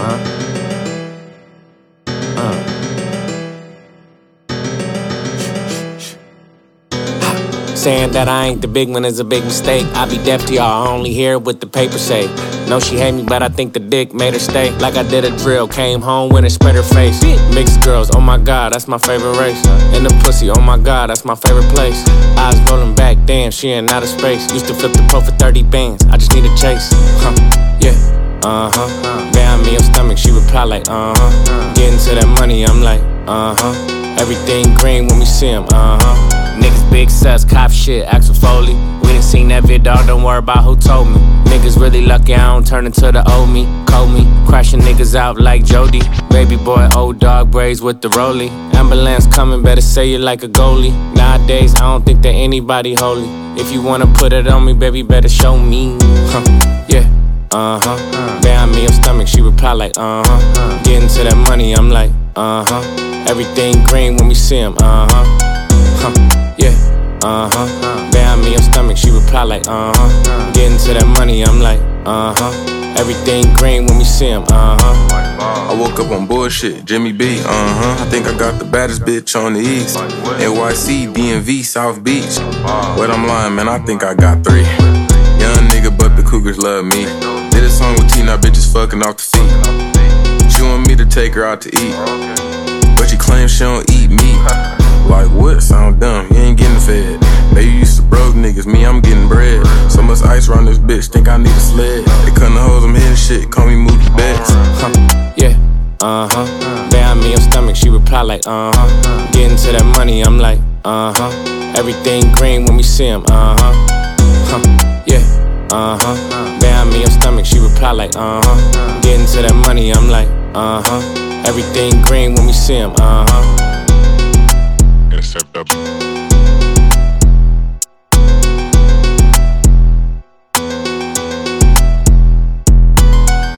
Saying that I ain't the big one is a big mistake. I be deaf to y'all, I only hear what the papers say. No, she hate me, but I think the dick made her stay. Like I did a drill, came home when it spread her face. Mixed girls, oh my god, that's my favorite race. And the pussy, oh my god, that's my favorite place. Eyes rolling back, damn, she in outer space. Used to flip the pro for 30 bands, I just need a chase. Bang me on stomach, she reply like, Getting to that money, I'm like, Everything green when we see him, Niggas big sus, cop shit, Axel Foley. We done seen that vid, dog, don't worry about who told me. Niggas really lucky I don't turn into the old me. Cold me, crashing niggas out like Jody. Baby boy, old dog braids with the rollie. Ambulance coming, better say it like a goalie. Nowadays, I don't think that anybody holy. If you wanna put it on me, baby, better show me. Bang me on stomach, she reply like, Getting to that money, I'm like, Everything green when we see him, Bang me on stomach, she reply like, Getting to that money, I'm like, Everything green when we see him, I woke up on bullshit, Jimmy B, I think I got the baddest bitch on the east. NYC, DMV, South Beach. But I'm lying, man, I think I got 3. Young nigga, but the cougars love me. Did a song with T, now bitches fucking off the feet. She want me to take her out to eat, but she claims she don't eat meat. Like what? Sound dumb, you ain't getting fed. Baby used to broke niggas, me, I'm getting bread. So much ice around this bitch, think I need a sled. They cutting the hoes, I'm hitting shit, call me Mookie Betts. Bang me on stomach, she reply like, Getting to that money, I'm like, Everything green when we see him, Bang me on stomach, she reply like, Getting to that money, I'm like, Everything green when we see him,